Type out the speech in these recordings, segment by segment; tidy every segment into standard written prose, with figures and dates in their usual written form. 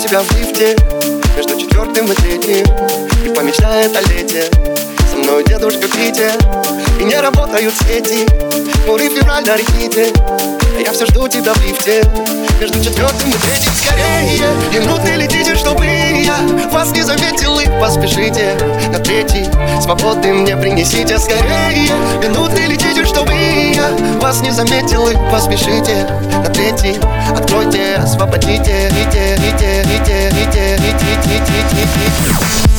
тебя в лифте между четвертым и третьим, и помечтает о лете. Со мной дедушка Питер, и не работают сети. Хмурый февраль на репите, а я все жду тебя в лифте между четвертым и третьим. Скорее, минуты летите, чтобы я вас не заметил, и поспешите на третий. Свободы мне принесите скорее. Минуты летите, чтобы я вас не заметил, и поспешите на третий. Откройте, освободите, рите, рите, рите, рите, рите, рите, рите.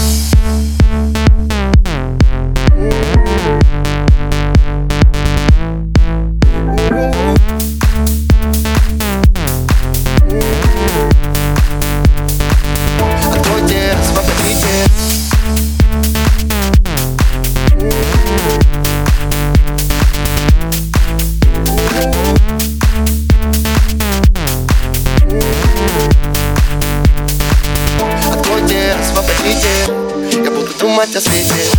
Я буду думать о свете.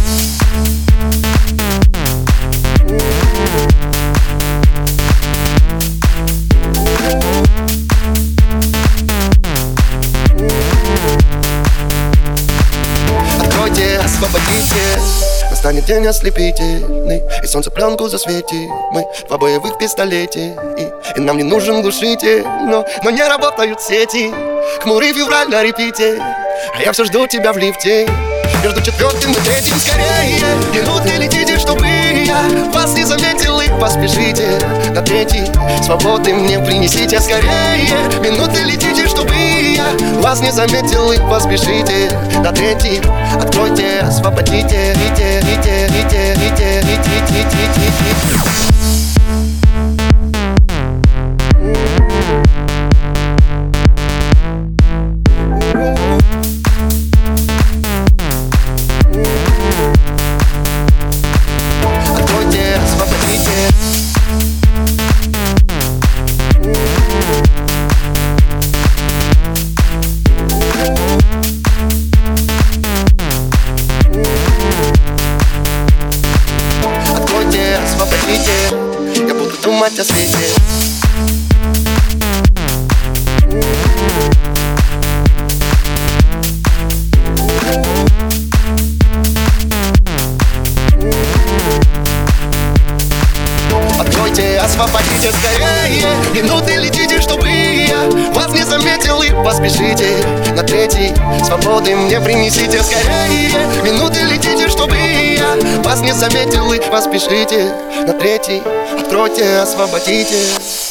Откройте, освободите. Настанет день ослепительный, и солнце пленку засветит. Мы два боевых пистолете, и нам не нужен глушитель. Но не работают сети. Хмурый февраль на репите, а я все жду тебя в лифте между четвертым и третьим. Скорее, минуты летите, чтобы я вас не заметил, и поспешите на третий. Свободы мне принесите скорее. Минуты летите, чтобы я вас не заметил, и поспешите на третий. Откройте, освободите, рите, рите, рите, рите, рите, рите, рите. Я буду думать о свете. Откройте, освободите скорее. Минуты летите, чтобы я вас не заметил, и поспешите на третий. Свободы мне принесите скорее. Минуты летите, чтобы я вас не заметил, и поспешите на третий. Откройте, освободите.